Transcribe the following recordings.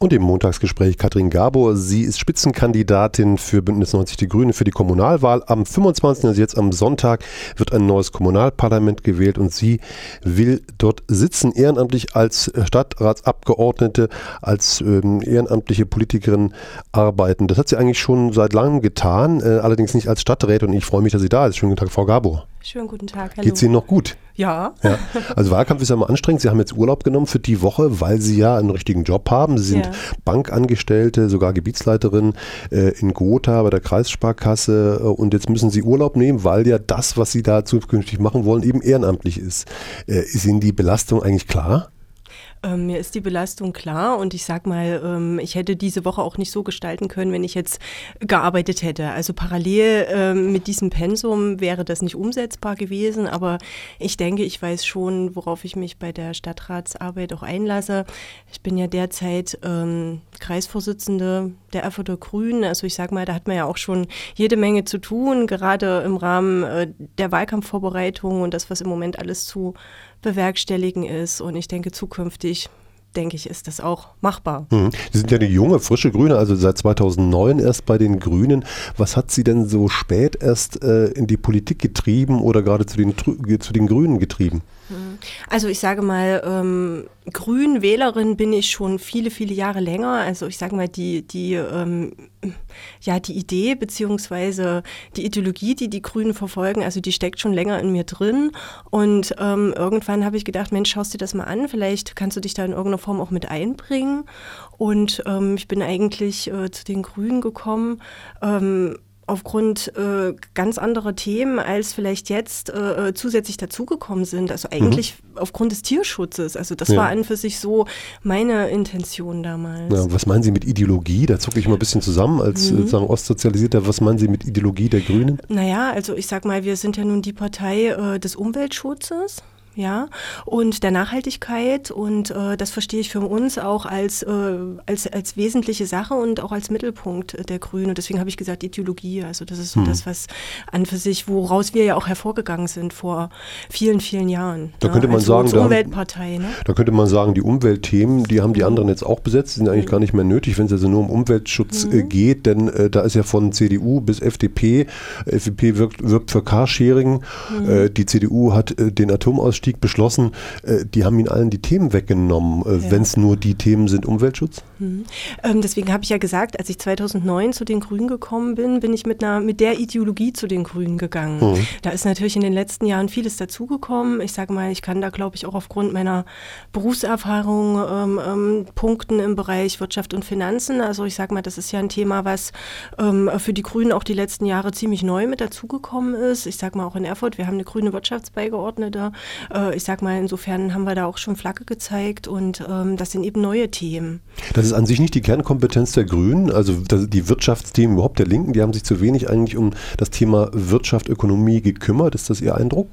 Und im Montagsgespräch Katrin Gabor. Sie ist Spitzenkandidatin für Bündnis 90 Die Grünen für die Kommunalwahl. Am 25., also jetzt am Sonntag, wird ein neues Kommunalparlament gewählt und sie will dort sitzen, ehrenamtlich als Stadtratsabgeordnete, als ehrenamtliche Politikerin arbeiten. Das hat sie eigentlich schon seit langem getan, allerdings nicht als Stadträtin, und ich freue mich, dass sie da ist. Schönen guten Tag, Frau Gabor. Schönen guten Tag, hallo. Geht's Ihnen noch gut? Ja. Also Wahlkampf ist ja mal anstrengend. Sie haben jetzt Urlaub genommen für die Woche, weil Sie ja einen richtigen Job haben. Sie sind Bankangestellte, sogar Gebietsleiterin in Gotha bei der Kreissparkasse, und jetzt müssen Sie Urlaub nehmen, weil ja das, was Sie da zukünftig machen wollen, eben ehrenamtlich ist. Ist Ihnen die Belastung eigentlich klar? Mir ist die Belastung klar, und ich sag mal, ich hätte diese Woche auch nicht so gestalten können, wenn ich jetzt gearbeitet hätte. Also parallel mit diesem Pensum wäre das nicht umsetzbar gewesen, aber ich denke, ich weiß schon, worauf ich mich bei der Stadtratsarbeit auch einlasse. Ich bin ja derzeit Kreisvorsitzende der Erfurter Grünen, also ich sag mal, da hat man ja auch schon jede Menge zu tun, gerade im Rahmen der Wahlkampfvorbereitung und das, was im Moment alles zu bewerkstelligen ist, und ich denke, zukünftig, ist das auch machbar. Sie sind ja eine junge, frische Grüne, also seit 2009 erst bei den Grünen. Was hat Sie denn so spät erst in die Politik getrieben oder gerade zu den Grünen getrieben? Also ich sage mal, Grünwählerin bin ich schon viele, viele Jahre länger. Also ich sage mal, die Idee bzw. die Ideologie, die die Grünen verfolgen, also die steckt schon länger in mir drin. Und irgendwann habe ich gedacht, Mensch, schaust dir das mal an, vielleicht kannst du dich da in irgendeiner Form auch mit einbringen. Und ich bin eigentlich zu den Grünen gekommen, aufgrund ganz anderer Themen, als vielleicht jetzt zusätzlich dazugekommen sind. Also eigentlich aufgrund des Tierschutzes. Also das war an und für sich so meine Intention damals. Ja, was meinen Sie mit Ideologie? Da zucke ich mal ein bisschen zusammen als sozusagen Ostsozialisierter. Was meinen Sie mit Ideologie der Grünen? Naja, also ich sag mal, wir sind ja nun die Partei des Umweltschutzes. Ja, und der Nachhaltigkeit, und das verstehe ich für uns auch als wesentliche Sache und auch als Mittelpunkt der Grünen. Und deswegen habe ich gesagt Ideologie, also das ist so das, was an für sich, woraus wir ja auch hervorgegangen sind vor vielen, vielen Jahren. Da könnte man als sagen, Umweltpartei. Ne? Da könnte man sagen, die Umweltthemen, die haben die anderen jetzt auch besetzt, sind eigentlich gar nicht mehr nötig, wenn es also nur um Umweltschutz geht, denn da ist ja von CDU bis FDP. FDP wirbt für Carsharing, die CDU hat den Atomausstieg beschlossen, die haben ihnen allen die Themen weggenommen, wenn es nur die Themen sind, Umweltschutz? Deswegen habe ich ja gesagt, als ich 2009 zu den Grünen gekommen bin, bin ich mit der Ideologie zu den Grünen gegangen. Da ist natürlich in den letzten Jahren vieles dazugekommen. Ich sage mal, ich kann da, glaube ich, auch aufgrund meiner Berufserfahrung punkten im Bereich Wirtschaft und Finanzen. Also ich sage mal, das ist ja ein Thema, was für die Grünen auch die letzten Jahre ziemlich neu mit dazugekommen ist. Ich sage mal, auch in Erfurt, wir haben eine grüne Wirtschaftsbeigeordnete. Ich sag mal, insofern haben wir da auch schon Flagge gezeigt, und das sind eben neue Themen. Das ist an sich nicht die Kernkompetenz der Grünen, also die Wirtschaftsthemen überhaupt der Linken, die haben sich zu wenig eigentlich um das Thema Wirtschaft, Ökonomie gekümmert. Ist das Ihr Eindruck?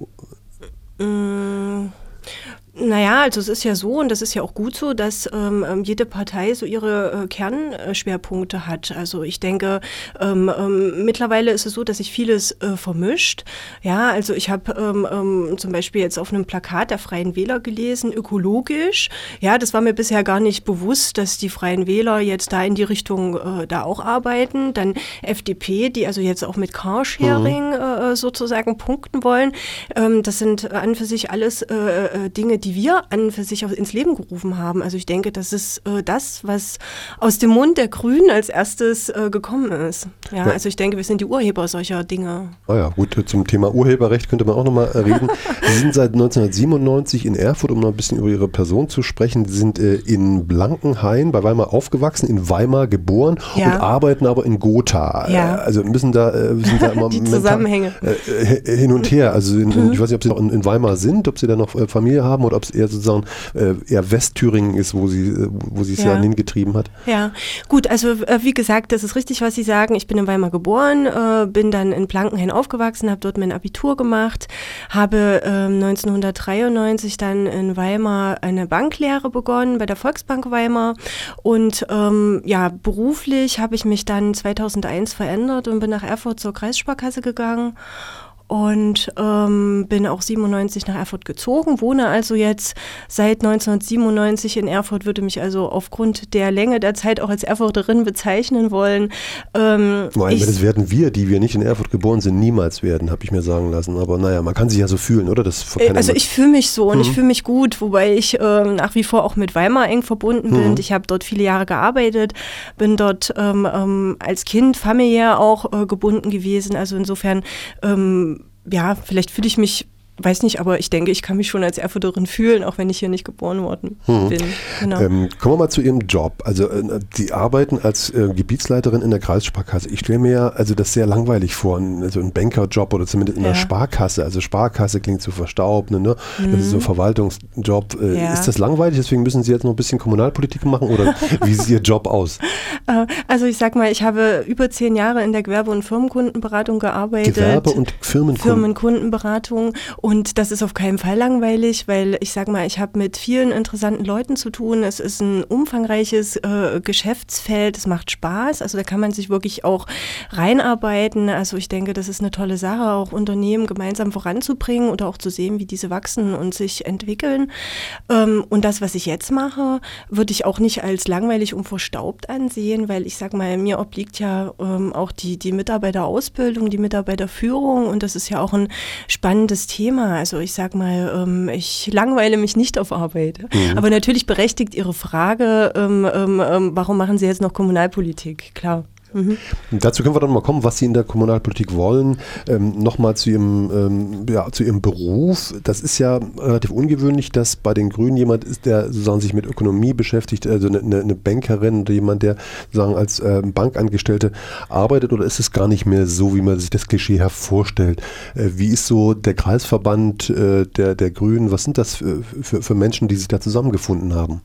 Naja, also es ist ja so, und das ist ja auch gut so, dass jede Partei so ihre Kernschwerpunkte hat. Also ich denke, mittlerweile ist es so, dass sich vieles vermischt. Ja, also ich habe zum Beispiel jetzt auf einem Plakat der Freien Wähler gelesen, ökologisch. Ja, das war mir bisher gar nicht bewusst, dass die Freien Wähler jetzt da in die Richtung da auch arbeiten. Dann FDP, die also jetzt auch mit Carsharing sozusagen punkten wollen. Das sind an und für sich alles Dinge, die wir an und für sich ins Leben gerufen haben. Also ich denke, das ist das, was aus dem Mund der Grünen als erstes gekommen ist. Ja, also ich denke, wir sind die Urheber solcher Dinge. Ja, gut, zum Thema Urheberrecht könnte man auch nochmal reden. Sie sind seit 1997 in Erfurt, um noch ein bisschen über Ihre Person zu sprechen. Sie sind in Blankenhain bei Weimar aufgewachsen, in Weimar geboren und arbeiten aber in Gotha. Also sind da immer die Zusammenhänge hin und her. Also ich weiß nicht, ob Sie noch in Weimar sind, ob Sie da noch Familie haben oder ob es eher sozusagen eher Westthüringen ist, wo sie es ja hingetrieben hat. Ja, gut, also wie gesagt, das ist richtig, was Sie sagen. Ich bin in Weimar geboren, bin dann in Blankenhain aufgewachsen, habe dort mein Abitur gemacht, habe 1993 dann in Weimar eine Banklehre begonnen bei der Volksbank Weimar, und beruflich habe ich mich dann 2001 verändert und bin nach Erfurt zur Kreissparkasse gegangen. und bin auch 97 nach Erfurt gezogen, wohne also jetzt seit 1997 in Erfurt, würde mich also aufgrund der Länge der Zeit auch als Erfurterin bezeichnen wollen. Das werden wir, die wir nicht in Erfurt geboren sind, niemals werden, habe ich mir sagen lassen. Aber naja, man kann sich ja so fühlen, oder? Also ich fühle mich so und ich fühle mich gut, wobei ich nach wie vor auch mit Weimar eng verbunden bin. Ich habe dort viele Jahre gearbeitet, bin dort als Kind familiär auch gebunden gewesen. Also insofern, vielleicht fühle ich mich, weiß nicht, aber ich denke, ich kann mich schon als Erfurterin fühlen, auch wenn ich hier nicht geboren worden bin. Genau. Kommen wir mal zu Ihrem Job. Also Sie arbeiten als Gebietsleiterin in der Kreissparkasse. Ich stelle mir ja das sehr langweilig vor, also ein Bankerjob oder zumindest in der Sparkasse. Also Sparkasse klingt so verstaubt, ne? Das ist so ein Verwaltungsjob. Ist das langweilig? Deswegen müssen Sie jetzt noch ein bisschen Kommunalpolitik machen oder wie sieht Ihr Job aus? Also ich sag mal, ich habe über 10 Jahre in der Gewerbe- und Firmenkundenberatung gearbeitet. Gewerbe- und Firmenkundenberatung. Und das ist auf keinen Fall langweilig, weil ich sage mal, ich habe mit vielen interessanten Leuten zu tun. Es ist ein umfangreiches Geschäftsfeld, es macht Spaß. Also da kann man sich wirklich auch reinarbeiten. Also ich denke, das ist eine tolle Sache, auch Unternehmen gemeinsam voranzubringen oder auch zu sehen, wie diese wachsen und sich entwickeln. Und das, was ich jetzt mache, würde ich auch nicht als langweilig und verstaubt ansehen, weil ich sage mal, mir obliegt ja auch die Mitarbeiterausbildung, die Mitarbeiterführung und das ist ja auch ein spannendes Thema. Also ich sag mal, ich langweile mich nicht auf Arbeit. Aber natürlich berechtigt Ihre Frage, warum machen Sie jetzt noch Kommunalpolitik? Klar. Dazu können wir dann mal kommen, was Sie in der Kommunalpolitik wollen. Nochmal zu Ihrem Beruf. Das ist ja relativ ungewöhnlich, dass bei den Grünen jemand ist, der sozusagen sich mit Ökonomie beschäftigt, also eine Bankerin oder jemand, der sozusagen als Bankangestellte arbeitet, oder ist es gar nicht mehr so, wie man sich das Klischee hervorstellt? Wie ist so der Kreisverband der Grünen? Was sind das für Menschen, die sich da zusammengefunden haben?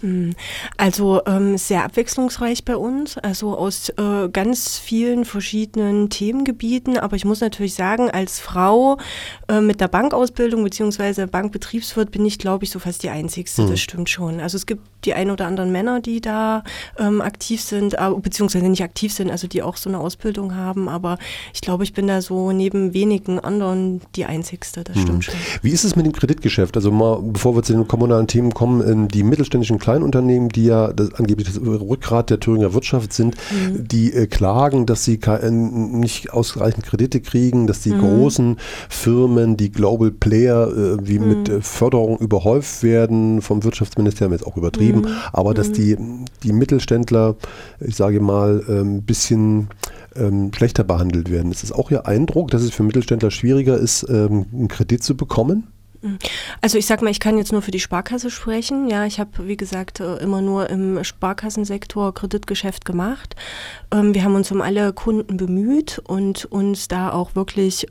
Also sehr abwechslungsreich bei uns, also aus ganz vielen verschiedenen Themengebieten, aber ich muss natürlich sagen, als Frau mit der Bankausbildung bzw. Bankbetriebswirt bin ich, glaube ich, so fast die Einzigste, das stimmt schon. Also es gibt die ein oder anderen Männer, die da aktiv sind, beziehungsweise nicht aktiv sind, also die auch so eine Ausbildung haben, aber ich glaube, ich bin da so neben wenigen anderen die Einzigste, das stimmt schon. Wie ist es mit dem Kreditgeschäft? Also mal, bevor wir zu den kommunalen Themen kommen, die mittelständischen Kleinunternehmen, die ja angeblich das Rückgrat der Thüringer Wirtschaft sind, die klagen, dass sie nicht ausreichend Kredite kriegen, dass die großen Firmen, die Global Player, wie mit Förderung überhäuft werden, vom Wirtschaftsministerium jetzt auch übertrieben, aber dass die Mittelständler, ich sage mal, ein bisschen schlechter behandelt werden. Ist das auch Ihr Eindruck, dass es für Mittelständler schwieriger ist, einen Kredit zu bekommen? Also ich sag mal, ich kann jetzt nur für die Sparkasse sprechen. Ja, ich habe, wie gesagt, immer nur im Sparkassensektor Kreditgeschäft gemacht. Wir haben uns um alle Kunden bemüht und uns da auch wirklich,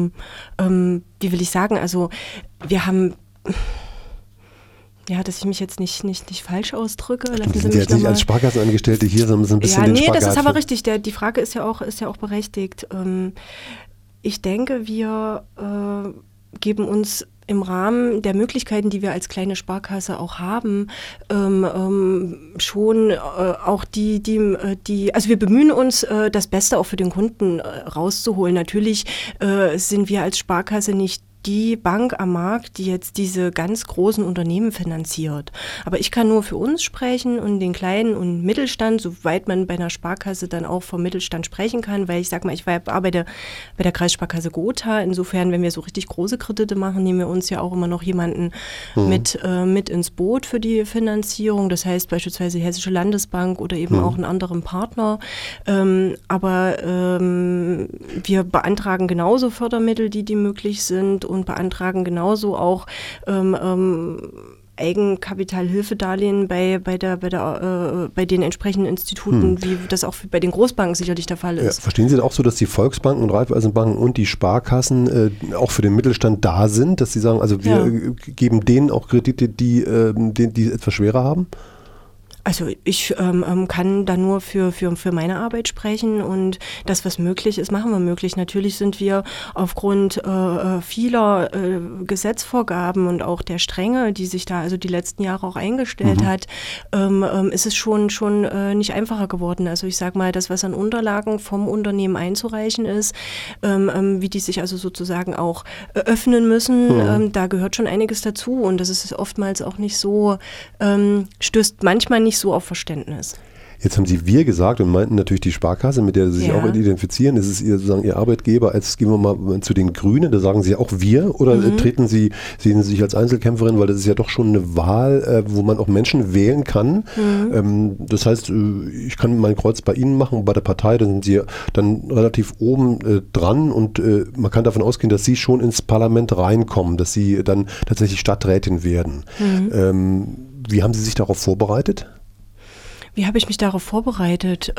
wie will ich sagen, also wir haben... Ja, dass ich mich jetzt nicht falsch ausdrücke. Sie sind jetzt nicht als Sparkassenangestellte hier, sondern so ein bisschen den Spagat. Ja, das ist aber richtig. Die Frage ist ja auch berechtigt. Ich denke, wir geben uns im Rahmen der Möglichkeiten, die wir als kleine Sparkasse auch haben, schon auch also wir bemühen uns, das Beste auch für den Kunden rauszuholen. Natürlich sind wir als Sparkasse nicht die Bank am Markt, die jetzt diese ganz großen Unternehmen finanziert. Aber ich kann nur für uns sprechen und den kleinen und Mittelstand, soweit man bei einer Sparkasse dann auch vom Mittelstand sprechen kann, weil ich sag mal, ich arbeite bei der Kreissparkasse Gotha. Insofern, wenn wir so richtig große Kredite machen, nehmen wir uns ja auch immer noch jemanden mit ins Boot für die Finanzierung. Das heißt beispielsweise die Hessische Landesbank oder eben auch einen anderen Partner. Aber wir beantragen genauso Fördermittel, die möglich sind, und beantragen genauso auch Eigenkapitalhilfedarlehen bei den entsprechenden Instituten, wie das auch bei den Großbanken sicherlich der Fall ist. Ja, verstehen Sie das auch so, dass die Volksbanken und Raiffeisenbanken und die Sparkassen auch für den Mittelstand da sind, dass sie sagen, also wir geben denen auch Kredite, die etwas schwerer haben? Also ich kann da nur für meine Arbeit sprechen und das, was möglich ist, machen wir möglich. Natürlich sind wir aufgrund vieler Gesetzvorgaben und auch der Strenge, die sich da also die letzten Jahre auch eingestellt hat, ist es schon nicht einfacher geworden. Also ich sage mal, das, was an Unterlagen vom Unternehmen einzureichen ist, wie die sich also sozusagen auch öffnen müssen, da gehört schon einiges dazu und das ist oftmals auch nicht so, stößt manchmal nicht so auf Verständnis. Jetzt haben Sie wir gesagt und meinten natürlich die Sparkasse, mit der Sie sich auch identifizieren. Ist es sozusagen Ihr Arbeitgeber? Als gehen wir mal zu den Grünen, da sagen Sie auch wir oder sehen Sie sich als Einzelkämpferin, weil das ist ja doch schon eine Wahl, wo man auch Menschen wählen kann. Das heißt, ich kann mein Kreuz bei Ihnen machen und bei der Partei, da sind Sie dann relativ oben dran und man kann davon ausgehen, dass Sie schon ins Parlament reinkommen, dass Sie dann tatsächlich Stadträtin werden. Wie haben Sie sich darauf vorbereitet? Wie habe ich mich darauf vorbereitet?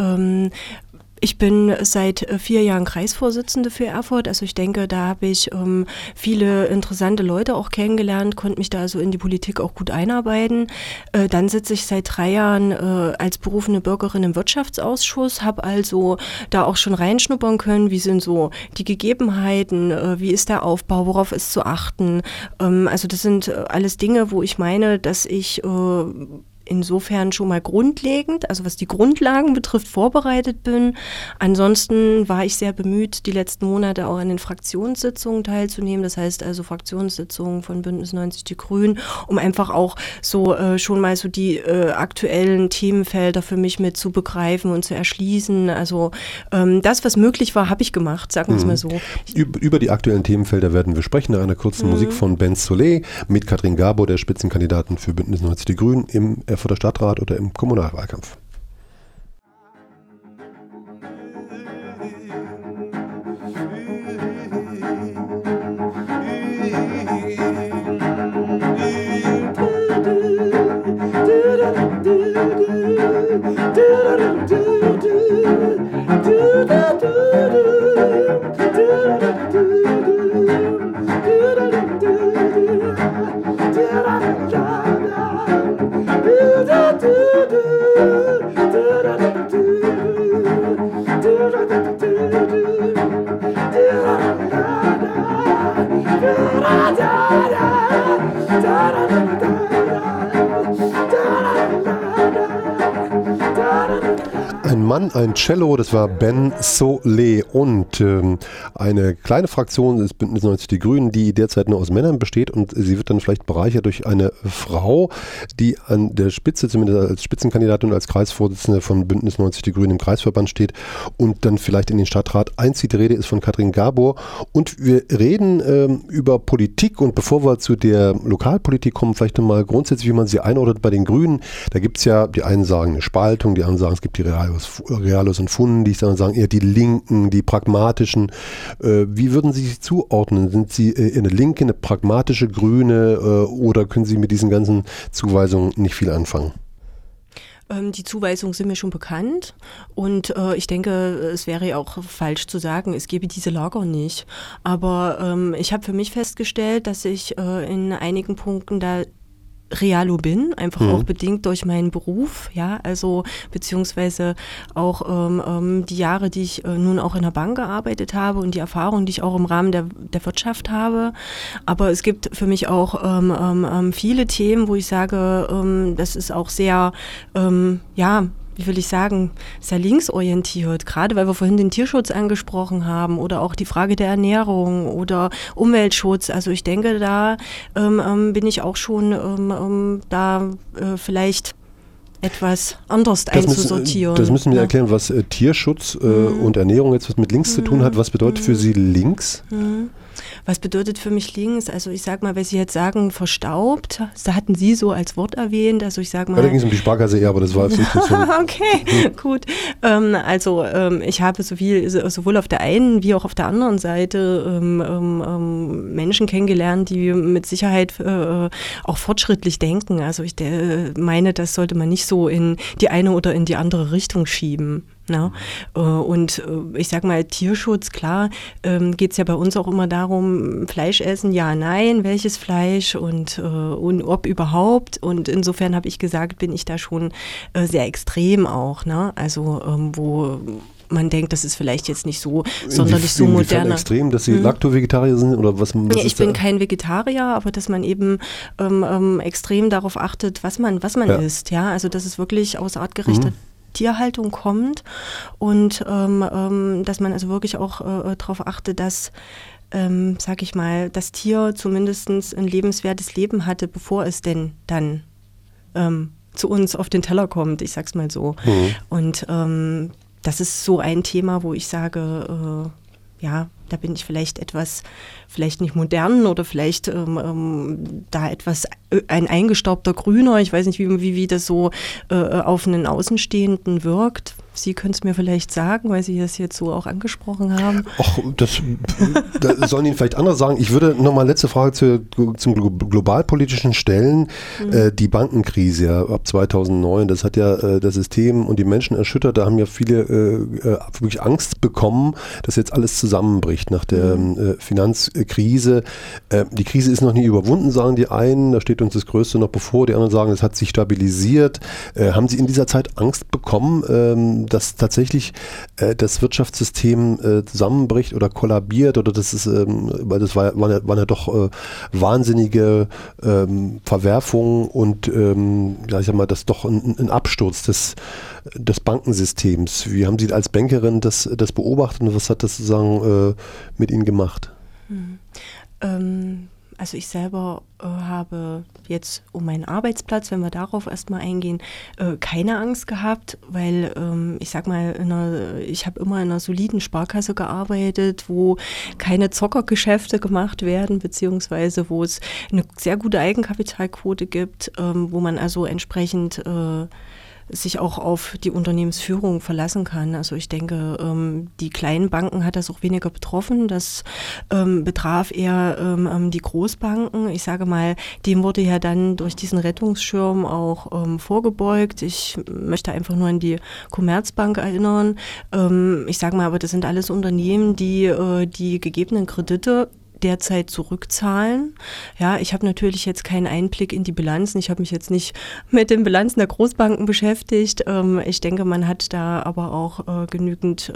Ich bin seit 4 Jahren Kreisvorsitzende für Erfurt, also ich denke, da habe ich viele interessante Leute auch kennengelernt, konnte mich da also in die Politik auch gut einarbeiten. Dann sitze ich seit 3 Jahren als berufene Bürgerin im Wirtschaftsausschuss, habe also da auch schon reinschnuppern können, wie sind so die Gegebenheiten, wie ist der Aufbau, worauf ist zu achten. Also das sind alles Dinge, wo ich meine, dass ich insofern schon mal grundlegend, also was die Grundlagen betrifft, vorbereitet bin. Ansonsten war ich sehr bemüht, die letzten Monate auch an den Fraktionssitzungen teilzunehmen. Das heißt also Fraktionssitzungen von Bündnis 90 Die Grünen, um einfach auch so schon mal so die aktuellen Themenfelder für mich mit zu begreifen und zu erschließen. Also das, was möglich war, habe ich gemacht, sagen wir es mal so. Über die aktuellen Themenfelder werden wir sprechen nach einer kurzen Musik von Ben Solé mit Katrin Gabor, der Spitzenkandidatin für Bündnis 90 Die Grünen im Erfurter Stadtrat oder im Kommunalwahlkampf. Ein Mann, ein Cello, das war Ben Solé und eine kleine Fraktion ist Bündnis 90 Die Grünen, die derzeit nur aus Männern besteht und sie wird dann vielleicht bereichert durch eine Frau, die an der Spitze, zumindest als Spitzenkandidatin und als Kreisvorsitzende von Bündnis 90 Die Grünen im Kreisverband steht und dann vielleicht in den Stadtrat einzieht. Die Rede ist von Katrin Gabor und wir reden über Politik und bevor wir zu der Lokalpolitik kommen, vielleicht nochmal grundsätzlich, wie man sie einordnet bei den Grünen. Da gibt es ja, die einen sagen eine Spaltung, die anderen sagen, es gibt die Realos und Funden, die sagen eher die Linken, die pragmatischen. Wie würden Sie sich zuordnen? Sind Sie eine linke, eine pragmatische Grüne oder können Sie mit diesen ganzen Zuweisungen nicht viel anfangen? Die Zuweisungen sind mir schon bekannt und ich denke, es wäre ja auch falsch zu sagen, es gäbe diese Lager nicht. Aber ich habe für mich festgestellt, dass ich in einigen Punkten da Realo bin, einfach auch bedingt durch meinen Beruf, ja, also beziehungsweise auch die Jahre, die ich nun auch in der Bank gearbeitet habe und die Erfahrungen, die ich auch im Rahmen der Wirtschaft habe. Aber es gibt für mich auch viele Themen, wo ich sage, das ist auch sehr, wie will ich sagen, sehr linksorientiert, gerade weil wir vorhin den Tierschutz angesprochen haben oder auch die Frage der Ernährung oder Umweltschutz. Also ich denke, da bin ich auch schon vielleicht etwas anders einzusortieren. Das müssen wir erklären, was Tierschutz und Ernährung jetzt was mit links zu tun hat. Was bedeutet für Sie links? Was bedeutet für mich links? Also ich sag mal, wenn Sie jetzt sagen verstaubt, da hatten Sie so als Wort erwähnt, also ich sag mal... Ja, da ging es um die Sparkasse eher, aber das war... Okay, gut. Ich habe sowohl auf der einen wie auch auf der anderen Seite Menschen kennengelernt, die mit Sicherheit auch fortschrittlich denken. Also ich meine, das sollte man nicht so in die eine oder in die andere Richtung schieben. Ne? Und ich sag mal, Tierschutz, klar, geht es ja bei uns auch immer darum, Fleisch essen, ja, nein, welches Fleisch und ob überhaupt. Und insofern habe ich gesagt, bin ich da schon sehr extrem auch. Ne? Also wo man denkt, das ist vielleicht jetzt nicht so sonderlich so modern. Extrem, dass Sie Lacto-Vegetarier sind oder was? Ja, ich bin kein Vegetarier, aber dass man eben extrem darauf achtet, was man isst. Ja, also dass es wirklich aus artgerechter Tierhaltung kommt und dass man also wirklich auch darauf achtet, dass, sag ich mal, das Tier zumindest ein lebenswertes Leben hatte, bevor es denn dann zu uns auf den Teller kommt, ich sag's mal so. Und das ist so ein Thema, wo ich sage, ja, da bin ich vielleicht nicht modern oder vielleicht da etwas ein eingestaubter Grüner. Ich weiß nicht, wie das so auf einen Außenstehenden wirkt. Sie können es mir vielleicht sagen, weil Sie das jetzt so auch angesprochen haben. Ach, das sollen Ihnen vielleicht andere sagen. Ich würde nochmal letzte Frage zum globalpolitischen stellen. Die Bankenkrise ab 2009, das hat ja das System und die Menschen erschüttert. Da haben ja viele wirklich Angst bekommen, dass jetzt alles zusammenbricht nach der Finanzkrise. Die Krise ist noch nie überwunden, sagen die einen. Da steht uns das Größte noch bevor. Die anderen sagen, es hat sich stabilisiert. Haben Sie in dieser Zeit Angst bekommen, dass tatsächlich das Wirtschaftssystem zusammenbricht oder kollabiert oder das ist, weil das waren ja doch wahnsinnige Verwerfungen und ja, ich sag mal, das ist doch ein Absturz des Bankensystems. Wie haben Sie als Bankerin das beobachtet und was hat das sozusagen mit Ihnen gemacht? Also ich selber habe jetzt um meinen Arbeitsplatz, wenn wir darauf erstmal eingehen, keine Angst gehabt, weil ich sag mal, ich habe immer in einer soliden Sparkasse gearbeitet, wo keine Zockergeschäfte gemacht werden, beziehungsweise wo es eine sehr gute Eigenkapitalquote gibt, wo man also entsprechend sich auch auf die Unternehmensführung verlassen kann. Also ich denke, die kleinen Banken hat das auch weniger betroffen. Das betraf eher die Großbanken. Ich sage mal, dem wurde ja dann durch diesen Rettungsschirm auch vorgebeugt. Ich möchte einfach nur an die Commerzbank erinnern. Ich sage mal, aber das sind alles Unternehmen, die die gegebenen Kredite derzeit zurückzahlen. Ja, ich habe natürlich jetzt keinen Einblick in die Bilanzen. Ich habe mich jetzt nicht mit den Bilanzen der Großbanken beschäftigt. Ich denke, man hat da aber auch genügend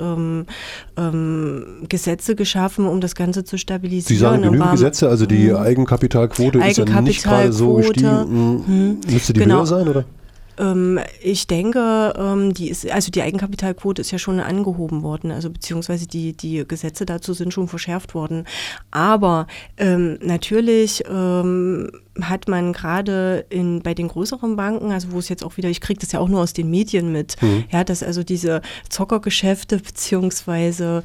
Gesetze geschaffen, um das Ganze zu stabilisieren. Sie sagen genügend Gesetze, also die Eigenkapitalquote ist ja nicht gerade so gestiegen. Müsste die höher sein, oder? Ich denke, die Eigenkapitalquote ist ja schon angehoben worden, also beziehungsweise die Gesetze dazu sind schon verschärft worden. Aber natürlich hat man gerade bei den größeren Banken, also wo es jetzt auch wieder, ich kriege das ja auch nur aus den Medien mit, ja, dass also diese Zockergeschäfte beziehungsweise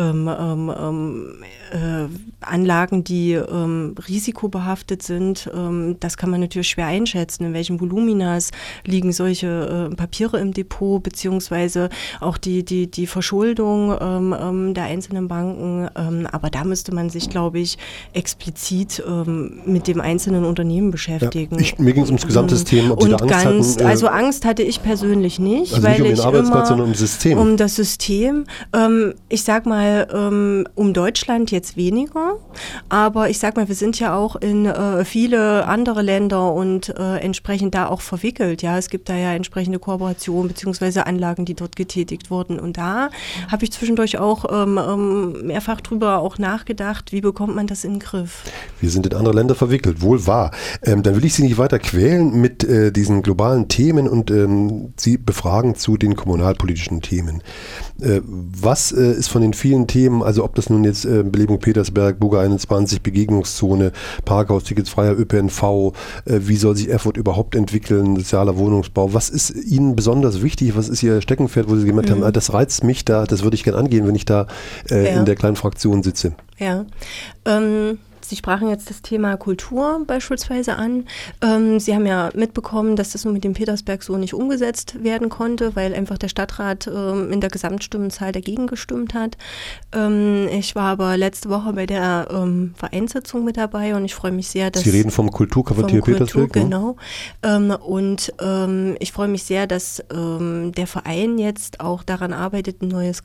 Anlagen, die risikobehaftet sind, das kann man natürlich schwer einschätzen, in welchen Voluminas liegen solche Papiere im Depot, beziehungsweise auch die Verschuldung der einzelnen Banken. Aber da müsste man sich, glaube ich, explizit mit dem einzelnen Unternehmen beschäftigen. Ja, mir ging es ums Gesamtsystem, ob Sie da Angst hatten. Also Angst hatte ich persönlich nicht, also weil nicht um den Arbeitsplatz, sondern um das System. Um das System. Ich sag mal, um Deutschland jetzt weniger, aber ich sag mal, wir sind ja auch in viele andere Länder und entsprechend da auch verwickelt. Ja, es gibt da ja entsprechende Kooperationen beziehungsweise Anlagen, die dort getätigt wurden. Und da habe ich zwischendurch auch mehrfach drüber auch nachgedacht, wie bekommt man das in den Griff? Wir sind in andere Länder verwickelt, wohl wahr. Dann will ich Sie nicht weiter quälen mit diesen globalen Themen und Sie befragen zu den kommunalpolitischen Themen. Was ist von den vielen Themen, also ob das nun jetzt Belebung Petersberg, Buga 21, Begegnungszone, Parkhaus-Tickets, freier ÖPNV, wie soll sich Erfurt überhaupt entwickeln, sozialer Wohnungsbau, was ist Ihnen besonders wichtig, was ist Ihr Steckenpferd, wo Sie gemerkt haben, das reizt mich da, das würde ich gerne angehen, wenn ich da in der kleinen Fraktion sitze? Ja, Sie sprachen jetzt das Thema Kultur beispielsweise an. Sie haben ja mitbekommen, dass das nun mit dem Petersberg so nicht umgesetzt werden konnte, weil einfach der Stadtrat in der Gesamtstimmenzahl dagegen gestimmt hat. Ich war aber letzte Woche bei der Vereinssitzung mit dabei und ich freue mich sehr, dass... Sie reden vom Kulturquartier Petersberg? Genau. Und ich freue mich sehr, dass der Verein jetzt auch daran arbeitet, ein neues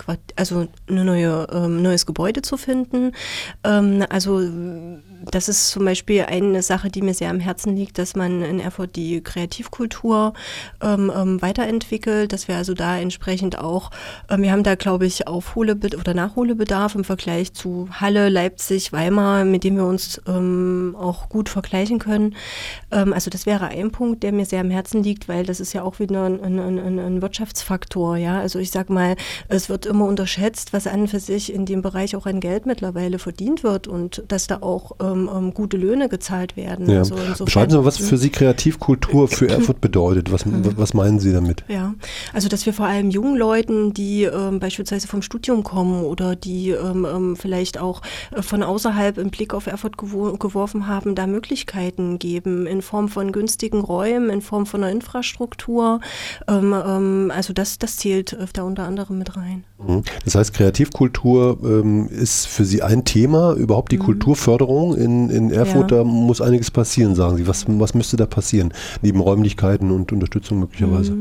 Gebäude zu finden. Also das ist zum Beispiel eine Sache, die mir sehr am Herzen liegt, dass man in Erfurt die Kreativkultur weiterentwickelt, dass wir also da entsprechend auch, wir haben da glaube ich Nachholbedarf im Vergleich zu Halle, Leipzig, Weimar, mit dem wir uns auch gut vergleichen können. Also das wäre ein Punkt, der mir sehr am Herzen liegt, weil das ist ja auch wieder ein Wirtschaftsfaktor. Ja? Also ich sag mal, es wird immer unterschätzt, was an und für sich in dem Bereich auch an Geld mittlerweile verdient wird und dass da auch gute Löhne gezahlt werden. Ja. Also beschreiben Sie mal, was für Sie Kreativkultur für Erfurt bedeutet. Was meinen Sie damit? Ja, also dass wir vor allem jungen Leuten, die beispielsweise vom Studium kommen oder die vielleicht auch von außerhalb einen Blick auf Erfurt geworfen haben, da Möglichkeiten geben in Form von günstigen Räumen, in Form von einer Infrastruktur. Also das zählt da unter anderem mit rein. Das heißt, Kreativkultur ist für Sie ein Thema, überhaupt die Kulturförderung in Erfurt, da muss einiges passieren, sagen Sie. Was müsste da passieren, neben Räumlichkeiten und Unterstützung möglicherweise?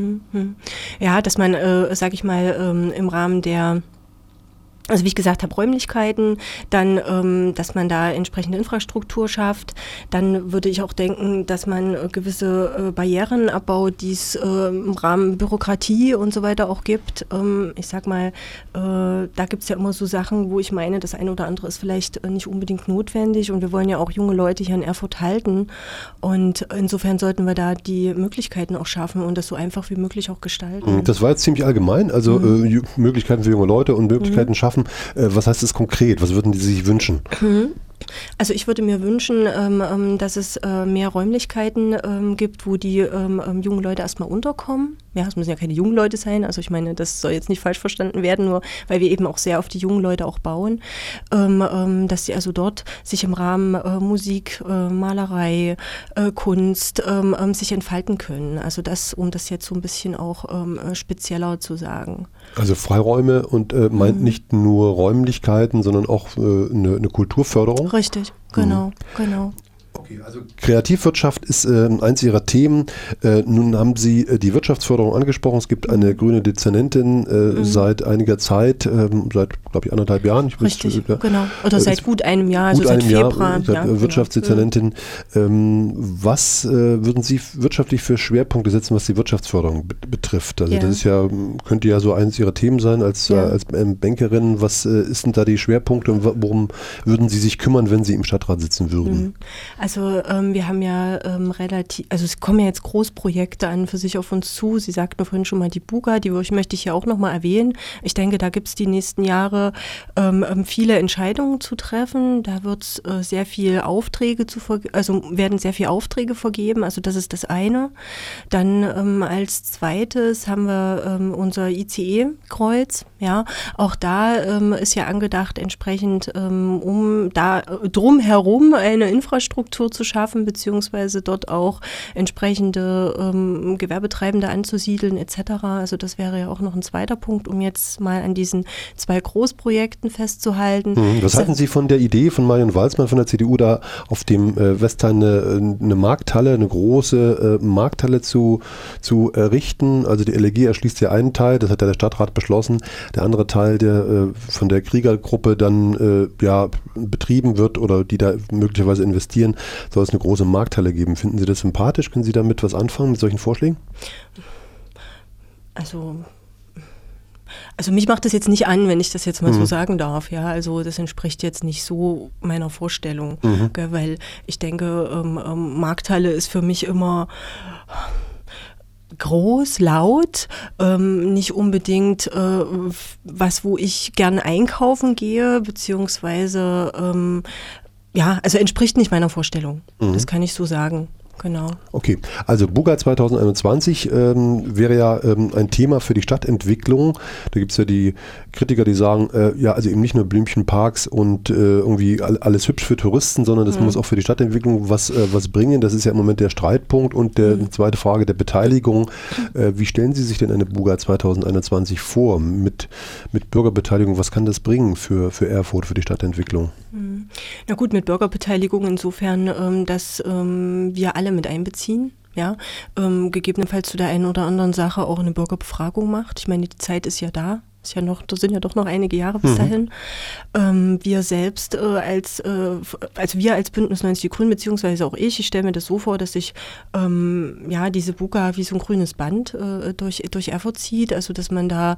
Ja, dass man, sag ich mal, im Rahmen der Also wie ich gesagt habe, Räumlichkeiten, dann, dass man da entsprechende Infrastruktur schafft. Dann würde ich auch denken, dass man gewisse Barrieren abbaut, die es im Rahmen Bürokratie und so weiter auch gibt. Ich sag mal, da gibt es ja immer so Sachen, wo ich meine, das eine oder andere ist vielleicht nicht unbedingt notwendig und wir wollen ja auch junge Leute hier in Erfurt halten. Und insofern sollten wir da die Möglichkeiten auch schaffen und das so einfach wie möglich auch gestalten. Das war jetzt ziemlich allgemein, also Möglichkeiten für junge Leute und Möglichkeiten schaffen. Was heißt das konkret? Was würden die sich wünschen? Also ich würde mir wünschen, dass es mehr Räumlichkeiten gibt, wo die jungen Leute erstmal unterkommen. Ja, es müssen ja keine jungen Leute sein, also ich meine, das soll jetzt nicht falsch verstanden werden, nur weil wir eben auch sehr auf die jungen Leute auch bauen, dass sie also dort sich im Rahmen Musik, Malerei, Kunst sich entfalten können. Also das, um das jetzt so ein bisschen auch spezieller zu sagen. Also Freiräume und meint nicht nur Räumlichkeiten, sondern auch eine Kulturförderung? Richtig, genau. Okay, also Kreativwirtschaft ist eins Ihrer Themen. Nun haben Sie die Wirtschaftsförderung angesprochen. Es gibt eine grüne Dezernentin seit einiger Zeit, seit, glaube ich, 1,5 Jahren. Richtig, genau. Oder seit gut einem Jahr, also seit Februar. Wirtschaftsdezernentin. Was würden Sie wirtschaftlich für Schwerpunkte setzen, was die Wirtschaftsförderung betrifft? Also das ist ja, könnte ja so eines Ihrer Themen sein als Bankerin. Was ist denn da die Schwerpunkte und worum würden Sie sich kümmern, wenn Sie im Stadtrat sitzen würden? Also wir haben ja also es kommen ja jetzt Großprojekte an für sich auf uns zu. Sie sagten vorhin schon mal die Buga, die möchte ich ja auch nochmal erwähnen. Ich denke, da gibt es die nächsten Jahre viele Entscheidungen zu treffen. Da wird es sehr viel werden sehr viele Aufträge vergeben. Also das ist das eine. Dann als zweites haben wir unser ICE-Kreuz. Ja, auch da ist ja angedacht, entsprechend um da drumherum eine Infrastruktur zu schaffen, beziehungsweise dort auch entsprechende Gewerbetreibende anzusiedeln etc. Also das wäre ja auch noch ein zweiter Punkt, um jetzt mal an diesen 2 Großprojekten festzuhalten. Was halten Sie von der Idee von Marion Walzmann von der CDU, da auf dem Westteil eine Markthalle, eine große Markthalle zu errichten? Also die LEG erschließt ja einen Teil, das hat ja der Stadtrat beschlossen. Der andere Teil, der von der Kriegergruppe dann betrieben wird oder die da möglicherweise investieren, soll es eine große Markthalle geben. Finden Sie das sympathisch? Können Sie damit was anfangen mit solchen Vorschlägen? Also mich macht das jetzt nicht an, wenn ich das jetzt mal so sagen darf. Ja, also das entspricht jetzt nicht so meiner Vorstellung, weil ich denke, Markthalle ist für mich immer groß, laut, nicht unbedingt wo ich gern einkaufen gehe, beziehungsweise also entspricht nicht meiner Vorstellung. Das kann ich so sagen. genau. Okay, also Buga 2021 wäre ja ein Thema für die Stadtentwicklung. Da gibt es ja die Kritiker, die sagen, ja, also eben nicht nur Blümchenparks und irgendwie alles hübsch für Touristen, sondern das muss auch für die Stadtentwicklung was bringen. Das ist ja im Moment der Streitpunkt. Und die zweite Frage der Beteiligung. Wie stellen Sie sich denn eine Buga 2021 vor mit Bürgerbeteiligung? Was kann das bringen für Erfurt, für die Stadtentwicklung? Na gut, mit Bürgerbeteiligung insofern, dass wir alle mit einbeziehen. Ja, gegebenenfalls zu der einen oder anderen Sache auch eine Bürgerbefragung macht. Ich meine, die Zeit ist ja da. Da sind ja doch noch einige Jahre bis dahin. Wir selbst als Bündnis 90 Die Grünen, beziehungsweise auch ich stelle mir das so vor, dass sich diese Buga wie so ein grünes Band durch Erfurt zieht. Also dass man da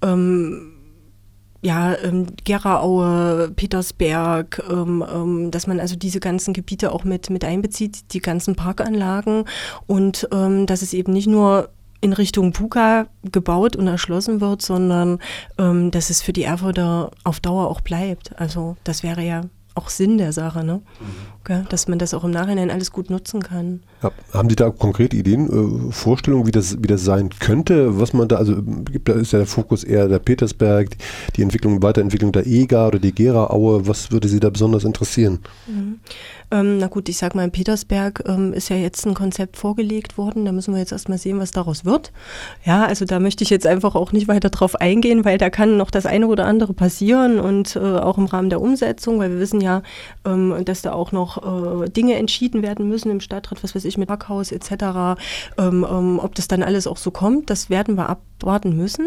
Geraaue, Petersberg, dass man also diese ganzen Gebiete auch mit einbezieht, die ganzen Parkanlagen und dass es eben nicht nur in Richtung Buga gebaut und erschlossen wird, sondern dass es für die Erfurter auf Dauer auch bleibt. Also das wäre ja auch Sinn der Sache, ne? Okay, dass man das auch im Nachhinein alles gut nutzen kann. Ja, haben Sie da konkrete Ideen, Vorstellungen, wie das sein könnte? Was man da, also gibt, da ist ja der Fokus eher der Petersberg, die Weiterentwicklung der EGA oder die Geraaue. Was würde Sie da besonders interessieren? Na gut, ich sag mal, in Petersberg ist ja jetzt ein Konzept vorgelegt worden. Da müssen wir jetzt erstmal sehen, was daraus wird. Ja, also da möchte ich jetzt einfach auch nicht weiter drauf eingehen, weil da kann noch das eine oder andere passieren und auch im Rahmen der Umsetzung, weil wir wissen ja, dass da auch noch Dinge entschieden werden müssen im Stadtrat, was weiß ich, mit Parkhaus etc. Ob das dann alles auch so kommt, das werden wir abwarten müssen.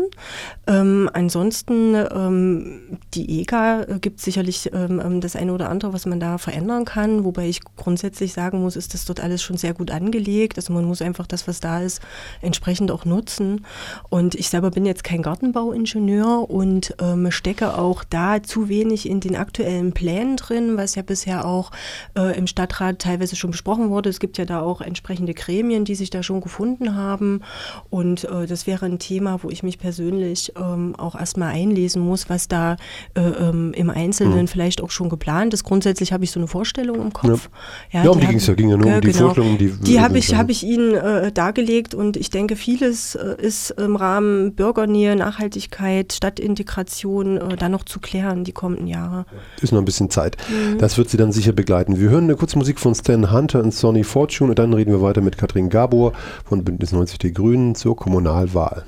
Ansonsten, die EGA gibt sicherlich das eine oder andere, was man da verändern kann, wobei ich grundsätzlich sagen muss, ist das dort alles schon sehr gut angelegt. Also man muss einfach das, was da ist, entsprechend auch nutzen. Und ich selber bin jetzt kein Gartenbauingenieur und stecke auch da zu wenig in den aktuellen Plänen drin, was ja bisher auch im Stadtrat teilweise schon besprochen wurde. Es gibt ja da auch entsprechende Gremien, die sich da schon gefunden haben. Und das wäre ein Thema, wo ich mich persönlich auch erstmal einlesen muss, was da im Einzelnen vielleicht auch schon geplant ist. Grundsätzlich habe ich so eine Vorstellung im Kopf. Ja, um die ging ja nur um die Vorstellung. Die habe ich Ihnen dargelegt und ich denke, vieles ist im Rahmen Bürgernähe, Nachhaltigkeit, Stadtintegration da noch zu klären die kommenden Jahre. Ist noch ein bisschen Zeit. Das wird Sie dann sicher begleiten. Wir hören eine kurze Musik von Stan Hunter und Sonny Fortune und dann reden wir weiter mit Katrin Gabor von Bündnis 90 Die Grünen zur Kommunalwahl.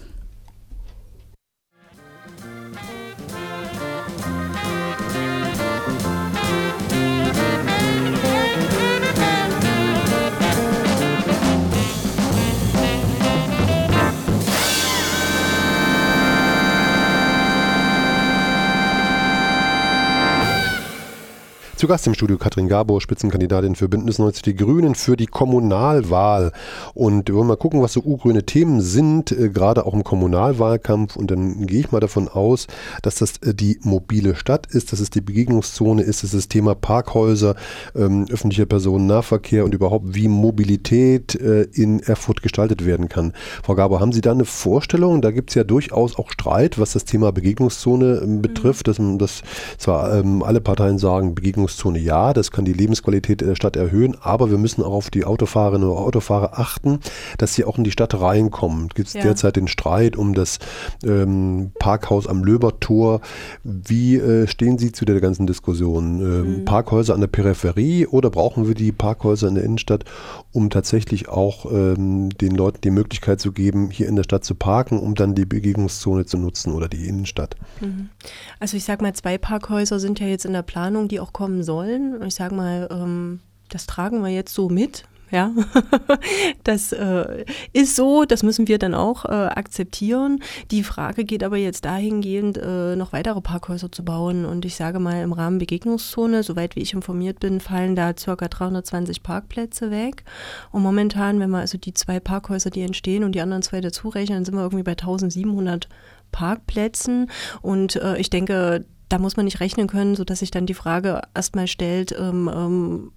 Zu Gast im Studio Katrin Gabor, Spitzenkandidatin für Bündnis 90 Die Grünen für die Kommunalwahl. Und wir wollen mal gucken, was so grüne Themen sind, gerade auch im Kommunalwahlkampf. Und dann gehe ich mal davon aus, dass das die mobile Stadt ist, dass es die Begegnungszone ist, dass das Thema Parkhäuser, öffentlicher Personennahverkehr und überhaupt wie Mobilität in Erfurt gestaltet werden kann. Frau Gabor, haben Sie da eine Vorstellung? Da gibt es ja durchaus auch Streit, was das Thema Begegnungszone betrifft, dass zwar alle Parteien sagen, Begegnungszone ja, das kann die Lebensqualität der Stadt erhöhen, aber wir müssen auch auf die Autofahrerinnen und Autofahrer achten, dass sie auch in die Stadt reinkommen. Gibt es derzeit den Streit um das Parkhaus am Löbertor. Wie stehen Sie zu der ganzen Diskussion? Parkhäuser an der Peripherie oder brauchen wir die Parkhäuser in der Innenstadt, um tatsächlich auch den Leuten die Möglichkeit zu geben, hier in der Stadt zu parken, um dann die Begegnungszone zu nutzen oder die Innenstadt? Also ich sag mal, 2 Parkhäuser sind ja jetzt in der Planung, die auch kommen sollen. Ich sage mal, das tragen wir jetzt so mit. Ja, das ist so, das müssen wir dann auch akzeptieren. Die Frage geht aber jetzt dahingehend, noch weitere Parkhäuser zu bauen. Und ich sage mal, im Rahmen Begegnungszone, soweit wie ich informiert bin, fallen da ca. 320 Parkplätze weg. Und momentan, wenn wir also die 2 Parkhäuser, die entstehen und die anderen 2 dazu rechnen, dann sind wir irgendwie bei 1700 Parkplätzen. Und ich denke, da muss man nicht rechnen können, sodass sich dann die Frage erstmal stellt,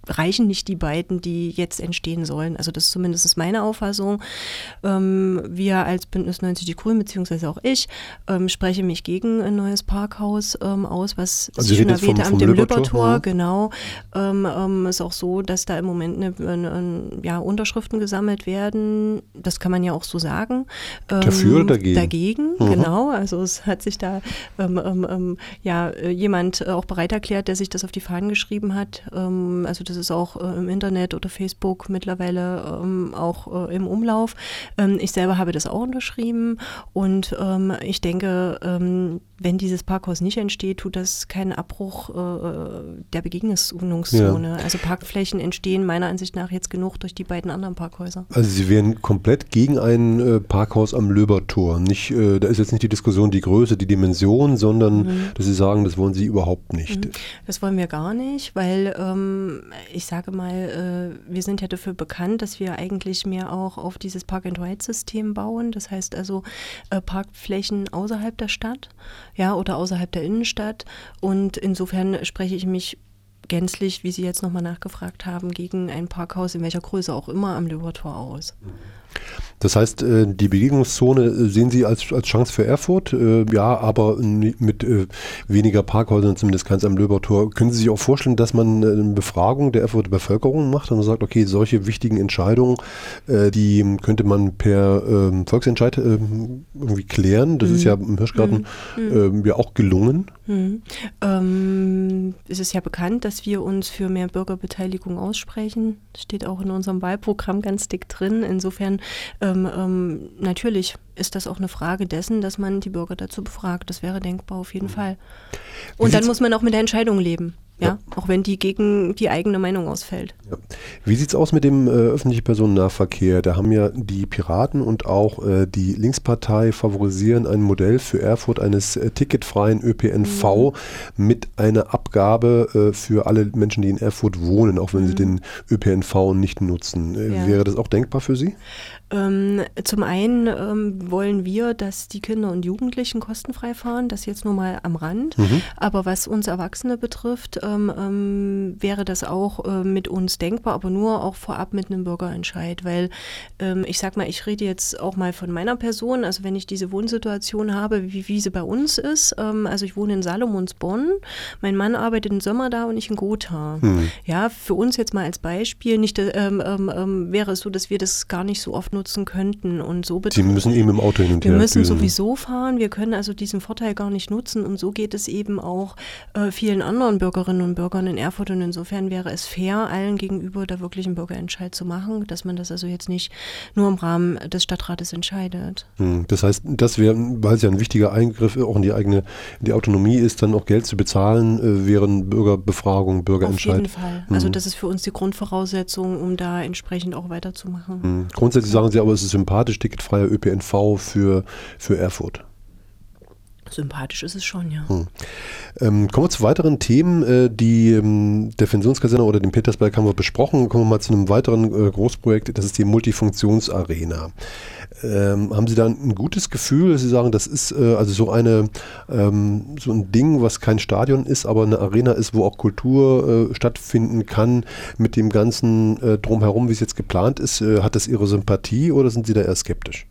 reichen nicht die beiden, die jetzt entstehen sollen. Also das ist zumindest meine Auffassung. Wir als Bündnis 90 Die Grünen, beziehungsweise auch ich, spreche mich gegen ein neues Parkhaus aus, was also ich schon erwähnte, am dem Lübbertor, genau. Ist auch so, dass da im Moment Unterschriften gesammelt werden. Das kann man ja auch so sagen. Dafür oder dagegen? Dagegen, genau. Also es hat sich da jemand auch bereit erklärt, der sich das auf die Fahnen geschrieben hat. Also das ist auch im Internet oder Facebook mittlerweile auch im Umlauf. Ich selber habe das auch unterschrieben und ich denke, wenn dieses Parkhaus nicht entsteht, tut das keinen Abbruch der Begegnungszone. Ja. Also Parkflächen entstehen meiner Ansicht nach jetzt genug durch die beiden anderen Parkhäuser. Also Sie wären komplett gegen ein Parkhaus am Lübbertor. Nicht, da ist jetzt nicht die Diskussion die Größe, die Dimension, sondern dass Sie sagen, das wollen Sie überhaupt nicht. Das wollen wir gar nicht, weil ich sage mal, wir sind ja dafür bekannt, dass wir eigentlich mehr auch auf dieses Park-and-Ride-System bauen. Das heißt also Parkflächen außerhalb der Stadt, ja, oder außerhalb der Innenstadt. Und insofern spreche ich mich gänzlich, wie Sie jetzt nochmal nachgefragt haben, gegen ein Parkhaus in welcher Größe auch immer am Lübbertor aus. Das heißt, die Begegnungszone sehen Sie als Chance für Erfurt, ja, aber mit weniger Parkhäusern, zumindest keins am Lübbertor. Können Sie sich auch vorstellen, dass man eine Befragung der Erfurter Bevölkerung macht und sagt, okay, solche wichtigen Entscheidungen, die könnte man per Volksentscheid irgendwie klären? Das ist ja im Hirschgarten ja auch gelungen. Es ist ja bekannt, dass wir uns für mehr Bürgerbeteiligung aussprechen. Das steht auch in unserem Wahlprogramm ganz dick drin. Insofern natürlich ist das auch eine Frage dessen, dass man die Bürger dazu befragt. Das wäre denkbar auf jeden Fall. Und dann muss man auch mit der Entscheidung leben. Ja, auch wenn die gegen die eigene Meinung ausfällt. Ja. Wie sieht es aus mit dem öffentlichen Personennahverkehr? Da haben ja die Piraten und auch die Linkspartei favorisieren ein Modell für Erfurt eines ticketfreien ÖPNV mit einer Abgabe für alle Menschen, die in Erfurt wohnen, auch wenn sie den ÖPNV nicht nutzen. Wäre das auch denkbar für Sie? Zum einen wollen wir, dass die Kinder und Jugendlichen kostenfrei fahren, das jetzt nur mal am Rand. Aber was uns Erwachsene betrifft, wäre das auch mit uns denkbar, aber nur auch vorab mit einem Bürgerentscheid, weil ich sag mal, ich rede jetzt auch mal von meiner Person, also wenn ich diese Wohnsituation habe, wie sie bei uns ist, also ich wohne in Salomonsborn, mein Mann arbeitet im Sommer und ich in Gotha. Ja, für uns jetzt mal als Beispiel, nicht wäre es so, dass wir das gar nicht so oft nutzen könnten und so. Sie müssen eben im Auto hin und her. Wir müssen sowieso fahren, wir können also diesen Vorteil gar nicht nutzen und so geht es eben auch vielen anderen Bürgerinnen und Bürgern in Erfurt und insofern wäre es fair, allen gegenüber da wirklich einen Bürgerentscheid zu machen, dass man das also jetzt nicht nur im Rahmen des Stadtrates entscheidet. Das heißt, das wäre, weil es ja ein wichtiger Eingriff auch in die Autonomie ist, dann auch Geld zu bezahlen, wären Bürgerbefragungen, Bürgerentscheid. Auf jeden Fall. Also das ist für uns die Grundvoraussetzung, um da entsprechend auch weiterzumachen. Grundsätzlich sagen Sie aber, es ist sympathisch, ticketfreier ÖPNV für Erfurt. Sympathisch ist es schon, ja. Kommen wir zu weiteren Themen. Die Defensionskaserne oder den Petersberg haben wir besprochen. Kommen wir mal zu einem weiteren Großprojekt. Das ist die Multifunktionsarena. Haben Sie da ein gutes Gefühl, dass Sie sagen, das ist also so ein Ding, was kein Stadion ist, aber eine Arena ist, wo auch Kultur stattfinden kann mit dem ganzen Drumherum, wie es jetzt geplant ist? Hat das Ihre Sympathie oder sind Sie da eher skeptisch?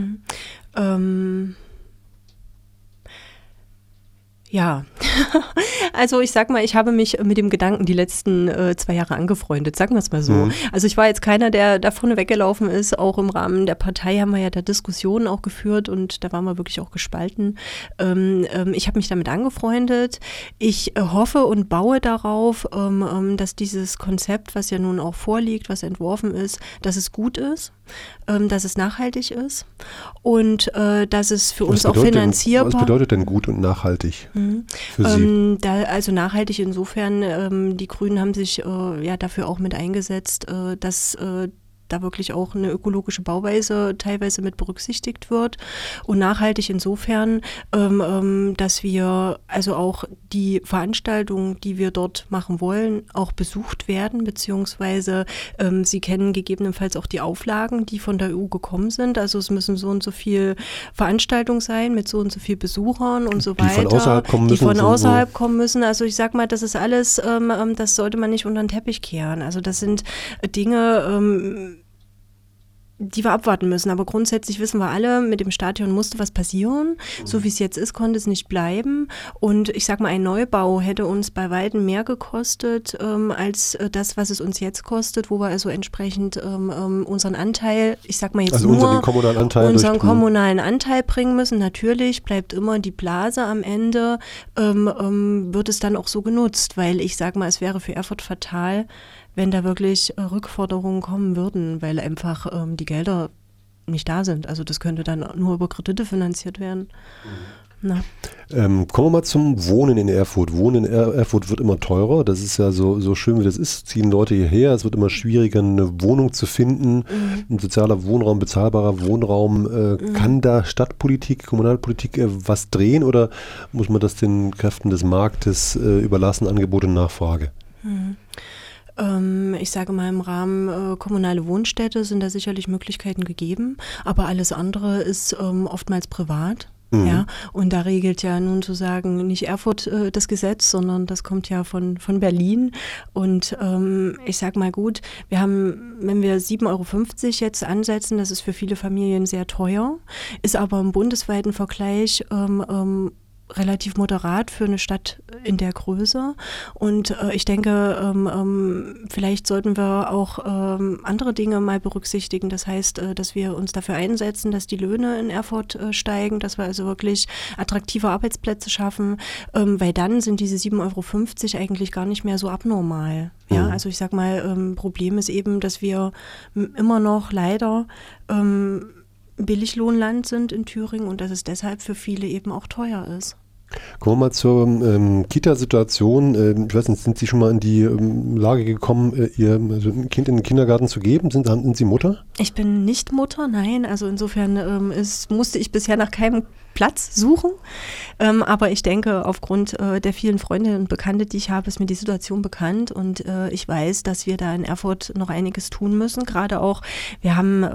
Ja, also ich sag mal, ich habe mich mit dem Gedanken die letzten 2 Jahre angefreundet, sagen wir es mal so. Also ich war jetzt keiner, der da vorne weggelaufen ist, auch im Rahmen der Partei haben wir ja da Diskussionen auch geführt und da waren wir wirklich auch gespalten. Ich habe mich damit angefreundet. Ich hoffe und baue darauf, dass dieses Konzept, was ja nun auch vorliegt, was entworfen ist, dass es gut ist, dass es nachhaltig ist und dass es für uns auch finanzierbar ist. Was bedeutet denn gut und nachhaltig für Sie? Also nachhaltig insofern, die Grünen haben sich ja dafür auch mit eingesetzt, dass da wirklich auch eine ökologische Bauweise teilweise mit berücksichtigt wird und nachhaltig insofern, dass wir also auch die Veranstaltungen, die wir dort machen wollen, auch besucht werden, beziehungsweise Sie kennen gegebenenfalls auch die Auflagen, die von der EU gekommen sind. Also es müssen so und so viel Veranstaltungen sein mit so und so viel Besuchern und so weiter. Die von außerhalb kommen müssen. Also ich sag mal, das ist alles, das sollte man nicht unter den Teppich kehren. Also das sind Dinge, die wir abwarten müssen. Aber grundsätzlich wissen wir alle, mit dem Stadion musste was passieren. So wie es jetzt ist, konnte es nicht bleiben. Und ich sag mal, ein Neubau hätte uns bei weitem mehr gekostet als das, was es uns jetzt kostet, wo wir also entsprechend unseren Anteil, ich sag mal jetzt also nur unseren kommunalen Anteil bringen müssen. Natürlich bleibt immer die Blase am Ende, wird es dann auch so genutzt, weil ich sag mal, es wäre für Erfurt fatal, wenn da wirklich Rückforderungen kommen würden, weil einfach die Gelder nicht da sind. Also das könnte dann nur über Kredite finanziert werden. Kommen wir mal zum Wohnen in Erfurt. Wohnen in Erfurt wird immer teurer. Das ist ja so schön, wie das ist. Ziehen Leute hierher. Es wird immer schwieriger, eine Wohnung zu finden. Ein sozialer Wohnraum, bezahlbarer Wohnraum. Kann da Stadtpolitik, Kommunalpolitik was drehen oder muss man das den Kräften des Marktes überlassen, Angebot und Nachfrage? Ich sage mal, im Rahmen kommunale Wohnstätte sind da sicherlich Möglichkeiten gegeben, aber alles andere ist oftmals privat. Ja, und da regelt ja nun zu sagen nicht Erfurt das Gesetz, sondern das kommt ja von Berlin. Und ich sag mal gut, wir haben, wenn wir 7,50 € jetzt ansetzen, das ist für viele Familien sehr teuer, ist aber im bundesweiten Vergleich relativ moderat für eine Stadt in der Größe. Und ich denke, vielleicht sollten wir auch andere Dinge mal berücksichtigen. Das heißt, dass wir uns dafür einsetzen, dass die Löhne in Erfurt steigen, dass wir also wirklich attraktive Arbeitsplätze schaffen, weil dann sind diese 7,50 € eigentlich gar nicht mehr so abnormal. Ja, also ich sag mal, Problem ist eben, dass wir immer noch leider Billiglohnland sind in Thüringen und dass es deshalb für viele eben auch teuer ist. Kommen wir mal zur Kita-Situation. Ich weiß nicht, sind Sie schon mal in die Lage gekommen, Ihr Kind in den Kindergarten zu geben? Sind Sie Mutter? Ich bin nicht Mutter, nein. Also insofern musste ich bisher nach keinem Platz suchen. Aber ich denke, aufgrund der vielen Freunde und Bekannte, die ich habe, ist mir die Situation bekannt und ich weiß, dass wir da in Erfurt noch einiges tun müssen. Gerade auch, wir haben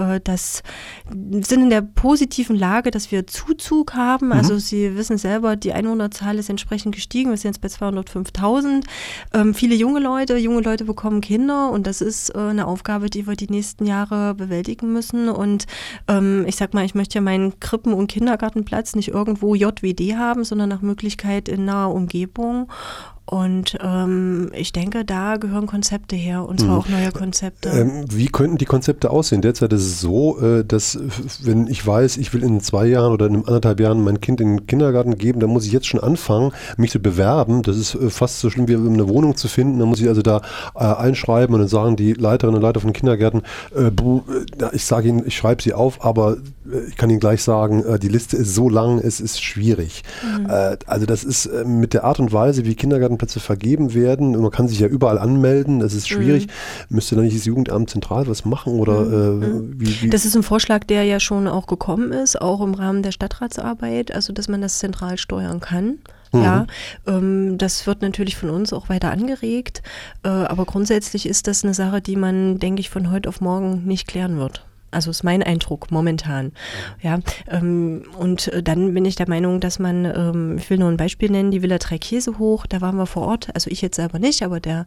sind in der positiven Lage, dass wir Zuzug haben. Also Sie wissen selber, die Einwohnerzahl ist entsprechend gestiegen. Wir sind jetzt bei 205.000. Viele junge Leute bekommen Kinder und das ist eine Aufgabe, die wir die nächsten Jahre bewältigen müssen. Und ich sag mal, ich möchte ja meinen Krippen- und Kindergartenplatz nicht irgendwo JWD haben, sondern nach Möglichkeit in naher Umgebung. Und ich denke, da gehören Konzepte her, und zwar auch neue Konzepte. Wie könnten die Konzepte aussehen? Derzeit ist es so, dass wenn ich weiß, ich will in 2 Jahren oder in 1,5 Jahren mein Kind in den Kindergarten geben, dann muss ich jetzt schon anfangen, mich zu bewerben. Das ist fast so schlimm, wie eine Wohnung zu finden. Dann muss ich also da einschreiben und dann sagen die Leiterinnen und Leiter von Kindergärten, ich sage Ihnen, ich schreibe Sie auf, aber ich kann Ihnen gleich sagen, die Liste ist so lang, es ist schwierig. Also das ist mit der Art und Weise, wie Kindergartenplätze vergeben werden, und man kann sich ja überall anmelden, das ist schwierig. Müsste da nicht das Jugendamt zentral was machen? Oder wie? Das ist ein Vorschlag, der ja schon auch gekommen ist, auch im Rahmen der Stadtratsarbeit, also dass man das zentral steuern kann. Ja, das wird natürlich von uns auch weiter angeregt, aber grundsätzlich ist das eine Sache, die man, denke ich, von heute auf morgen nicht klären wird. Also ist mein Eindruck momentan. Ja, und dann bin ich der Meinung, dass man, ich will nur ein Beispiel nennen, die Villa Dreikäsehoch, da waren wir vor Ort, also ich jetzt selber nicht, aber der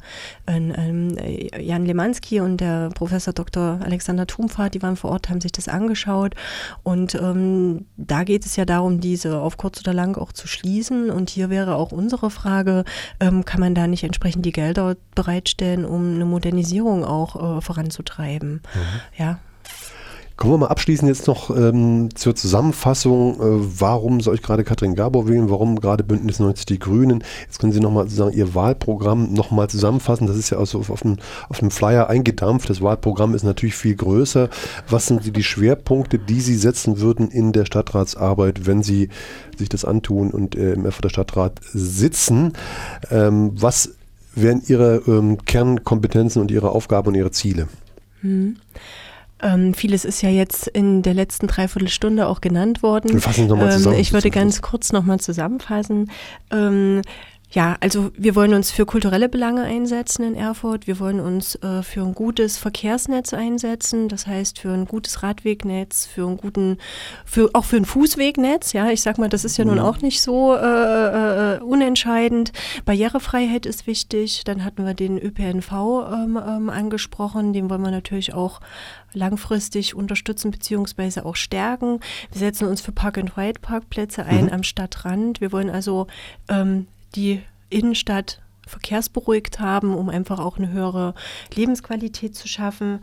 Jan Lemanski und der Professor Dr. Alexander Thumfahrt, die waren vor Ort, haben sich das angeschaut und da geht es ja darum, diese auf kurz oder lang auch zu schließen, und hier wäre auch unsere Frage, kann man da nicht entsprechend die Gelder bereitstellen, um eine Modernisierung auch voranzutreiben. Ja. Kommen wir mal abschließend jetzt noch zur Zusammenfassung. Warum soll ich gerade Katrin Gabor wählen? Warum gerade Bündnis 90 Die Grünen? Jetzt können Sie nochmal sozusagen Ihr Wahlprogramm nochmal zusammenfassen. Das ist ja also auf einem Flyer eingedampft. Das Wahlprogramm ist natürlich viel größer. Was sind die Schwerpunkte, die Sie setzen würden in der Stadtratsarbeit, wenn Sie sich das antun und im Erfurter Stadtrat sitzen? Was wären Ihre Kernkompetenzen und Ihre Aufgaben und Ihre Ziele? Vieles ist ja jetzt in der letzten Dreiviertelstunde auch genannt worden. Wir fassen nochmal zusammen. Ich würde ganz kurz nochmal zusammenfassen. Ja, also wir wollen uns für kulturelle Belange einsetzen in Erfurt. Wir wollen uns für ein gutes Verkehrsnetz einsetzen. Das heißt für ein gutes Radwegnetz, auch für ein Fußwegnetz. Ja, ich sag mal, das ist ja nun auch nicht so unentscheidend. Barrierefreiheit ist wichtig. Dann hatten wir den ÖPNV angesprochen. Den wollen wir natürlich auch langfristig unterstützen bzw. auch stärken. Wir setzen uns für Park-and-Ride-Parkplätze ein am Stadtrand. Wir wollen also die Innenstadt verkehrsberuhigt haben, um einfach auch eine höhere Lebensqualität zu schaffen.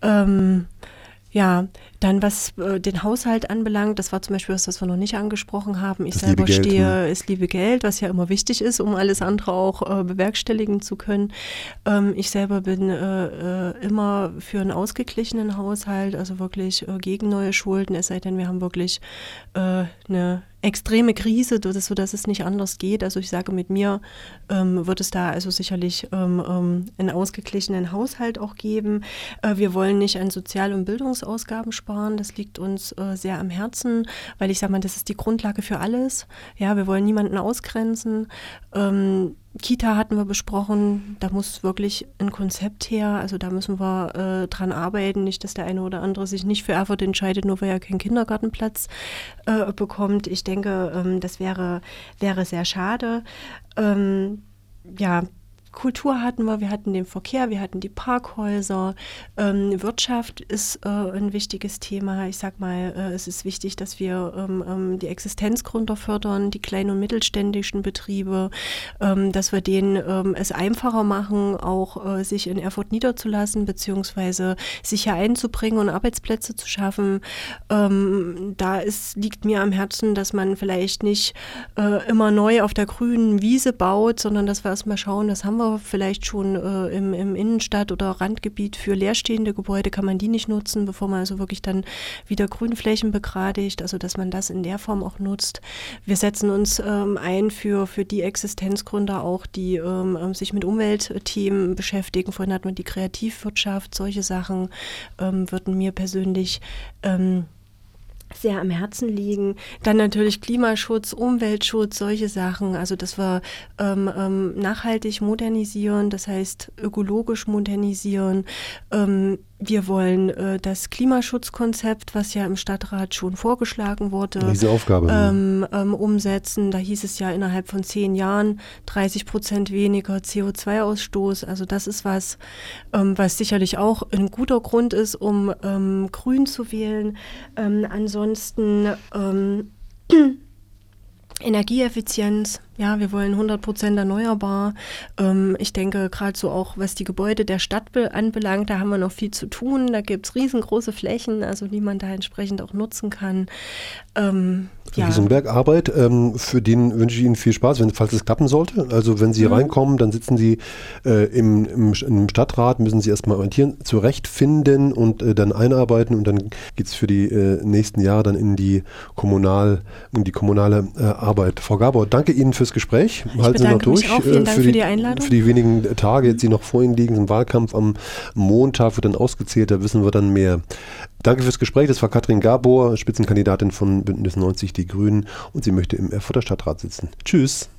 Ja, dann was den Haushalt anbelangt, das war zum Beispiel was wir noch nicht angesprochen haben. Ich selber liebe Geld, was ja immer wichtig ist, um alles andere auch bewerkstelligen zu können. Ich selber bin immer für einen ausgeglichenen Haushalt, also wirklich gegen neue Schulden, es sei denn, wir haben wirklich eine extreme Krise, sodass es nicht anders geht. Also ich sage, mit mir wird es da also sicherlich einen ausgeglichenen Haushalt auch geben. Wir wollen nicht an Sozial- und Bildungsausgaben sparen. Das liegt uns sehr am Herzen, weil ich sage mal, das ist die Grundlage für alles. Ja, wir wollen niemanden ausgrenzen. Kita hatten wir besprochen, da muss wirklich ein Konzept her, also da müssen wir dran arbeiten, nicht, dass der eine oder andere sich nicht für Erfurt entscheidet, nur weil er keinen Kindergartenplatz bekommt. Ich denke, das wäre sehr schade. Ja, Kultur hatten wir hatten den Verkehr, wir hatten die Parkhäuser. Wirtschaft ist ein wichtiges Thema. Ich sag mal, es ist wichtig, dass wir die Existenzgründer fördern, die kleinen und mittelständischen Betriebe, dass wir denen es einfacher machen, auch sich in Erfurt niederzulassen, beziehungsweise sich hier einzubringen und Arbeitsplätze zu schaffen. Liegt mir am Herzen, dass man vielleicht nicht immer neu auf der grünen Wiese baut, sondern dass wir erstmal schauen, das haben wir vielleicht schon im Innenstadt- oder Randgebiet für leerstehende Gebäude, kann man die nicht nutzen, bevor man also wirklich dann wieder Grünflächen begradigt, also dass man das in der Form auch nutzt. Wir setzen uns ein für die Existenzgründer auch, die sich mit Umweltthemen beschäftigen. Vorhin hatten wir die Kreativwirtschaft, solche Sachen würden mir persönlich sehr am Herzen liegen. Dann natürlich Klimaschutz, Umweltschutz, solche Sachen, also dass wir nachhaltig modernisieren, das heißt ökologisch modernisieren. Wir wollen das Klimaschutzkonzept, was ja im Stadtrat schon vorgeschlagen wurde, diese Aufgabe umsetzen. Da hieß es ja innerhalb von 10 Jahren 30% weniger CO2-Ausstoß. Also das ist was sicherlich auch ein guter Grund ist, um grün zu wählen. Ansonsten Energieeffizienz, ja, wir wollen 100% erneuerbar. Ich denke, gerade so auch, was die Gebäude der Stadt anbelangt, da haben wir noch viel zu tun. Da gibt es riesengroße Flächen, also die man da entsprechend auch nutzen kann. Riesenberg Arbeit, für den wünsche ich Ihnen viel Spaß, falls es klappen sollte. Also wenn Sie reinkommen, dann sitzen Sie im Stadtrat, müssen Sie erstmal orientieren, zurechtfinden und dann einarbeiten und dann geht es für die nächsten Jahre dann in die kommunale Arbeit. Frau Gabor, danke Ihnen fürs Gespräch. Halten Sie noch durch. Mich auch. Vielen Dank für die Einladung. Für die wenigen Tage, die noch vor Ihnen liegen, im Wahlkampf am Montag wird dann ausgezählt, da wissen wir dann mehr. Danke fürs Gespräch. Das war Katrin Gabor, Spitzenkandidatin von Bündnis 90 Die Grünen und sie möchte im Erfurter Stadtrat sitzen. Tschüss.